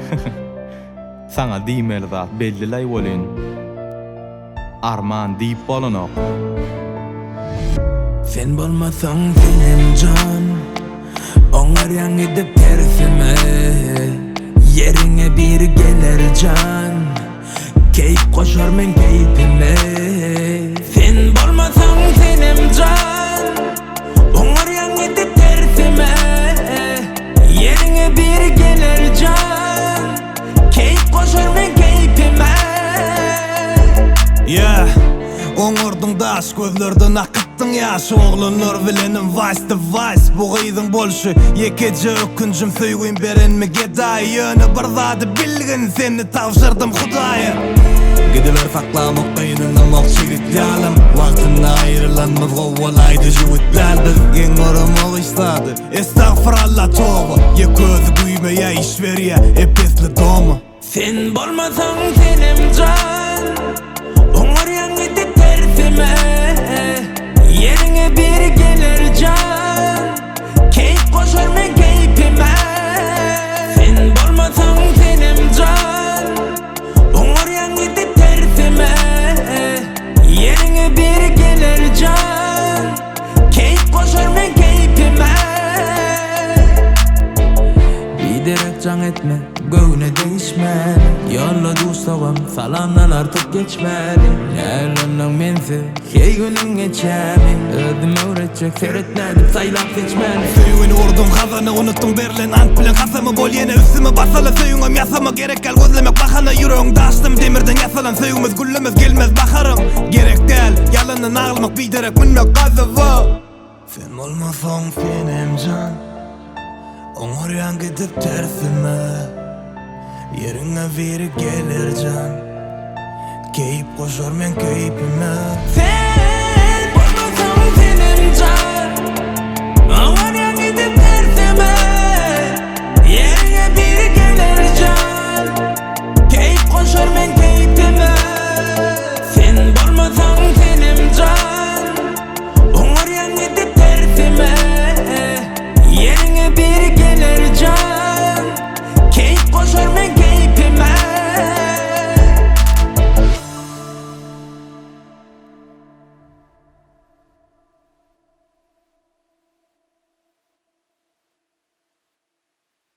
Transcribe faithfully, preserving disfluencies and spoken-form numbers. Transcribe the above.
Sana diýmeli zat belliläý bolyn. Arman diýip bolanok. Sen bolmasaň senem can, oňaryan edip tersime. Yerine bir geler can, keyip koşar men keypime. Sen bolmasaň senem can, oňaryan edip tersime. Yerine bir geler can, keyip koşar men keypime. Yeah, oňardyň daş gözlerden akıtdyň ýaşy oglanlar bilenim vice to vice. Bu gyzyň bolşy ýekeje ökünjüm söýgün berenme gedaý. Ýöne bir zady bilgin seni tawşyrdym Hudaýa. Gidiler saklamak kıyınına mokşirit ýalym. Wagtyny aýrylanmaz gowwalaydy jüwitlerdi. Geň oramak işlady, estağfurallah toba. Ýek gözü güýme ýa iş berýä, epesli doma. Sen bolmasaň senem can, oňaryan edip tersime. Yerine bir geler can, keyip koşar men keypime. Sen bolmasaň senem can, oňaryan edip tersime. Yerine bir geler can, keyip koşar men keypime. Biderek can etme, göğüne değişme. Yolla duştavam, salandan artık geçmeli. Nereden mense, hey günün geçemi. Ödüm öğretecek, seyretmedim, saylap seçmeli. Söýgüni urdum, hazany unuttum, berlen ant bilen kasamy bol ýene üstüme basaly. Söýüňem ýasama gerek gel, gözlemek bahana. Ýüregiňde açdym demirden ýasalan, söýgümez güllemez gelmez baharym. Gerek del, ýalanyny aglymak biderek minmek gazyby. Sen bolmasaň senem can, oňaryan gidip tersime. Yerine biri gelir can, keyip koşar men keypime. Sen